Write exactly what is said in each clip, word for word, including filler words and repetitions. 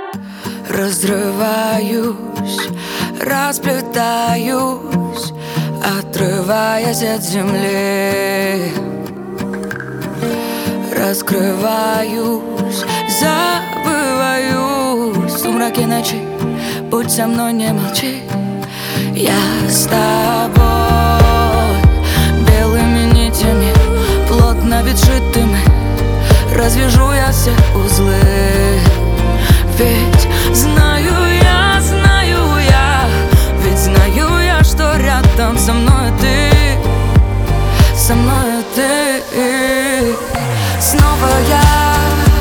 Разрываюсь, расплетаюсь, отрываясь от земли. Раскрываюсь, забываюсь в сумраке ночи. Будь со мной, не молчи. Я с тобой белыми нитями, плотно ведь сшитыми, развяжу я все узлы. Ведь знаю я, знаю я, ведь знаю я, что рядом со мной ты, со мной ты. Снова я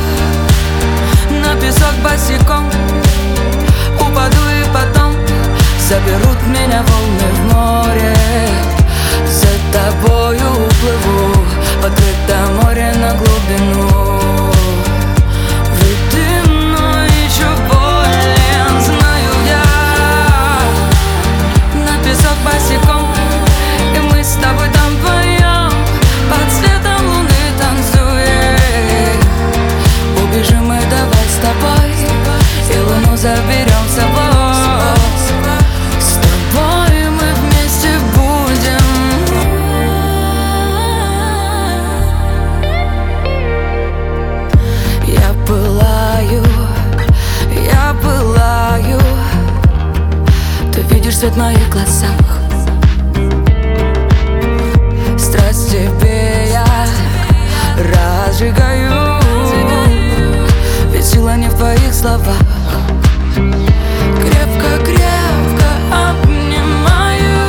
на песок босиком упаду и потом заберут меня волны в море. За тобою уплыву в открытое море на глубину. Ведь ты мной еще болен, знаю я. На песок босиком, и мы с тобой там вдвоем под светом луны танцуем. Убежим мы давай с тобой, и луну заберем с собой. Свет в моих глазах, страсть тебе я разжигаю, ведь сила не в твоих словах. Крепко-крепко обнимаю,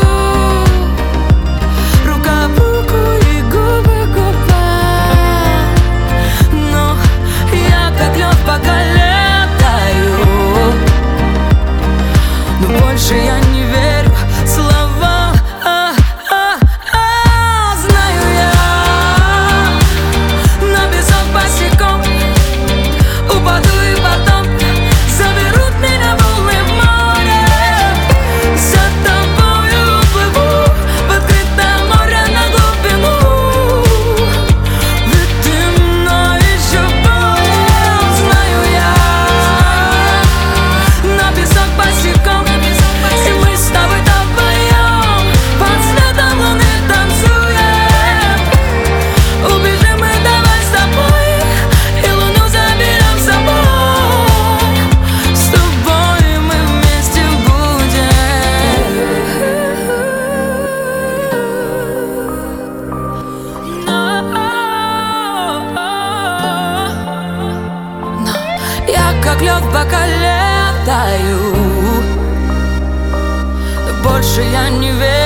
рука в руку и губы к губам. Но я как лед пока летаю, но больше я не как лед пока летаю, больше я не верю.